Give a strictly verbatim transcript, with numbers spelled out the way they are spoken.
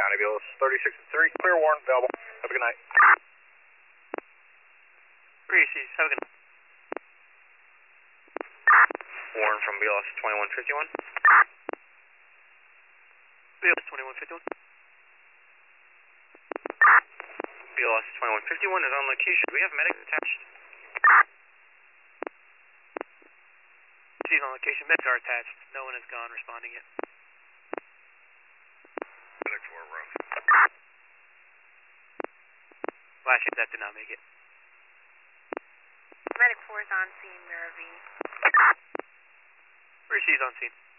County, B L S thirty-six three, clear Warren, available. Have a good night. three C's, have a good night. Warren from B L S twenty-one fifty-one. B L S twenty-one fifty-one. B L S twenty-one fifty-one is on location. Do we have medics attached? C's on location, medics are attached. No one has gone responding yet. Medic four, rough. Last year that did not make it. Medic four is on scene, Mirror V. three C's on scene.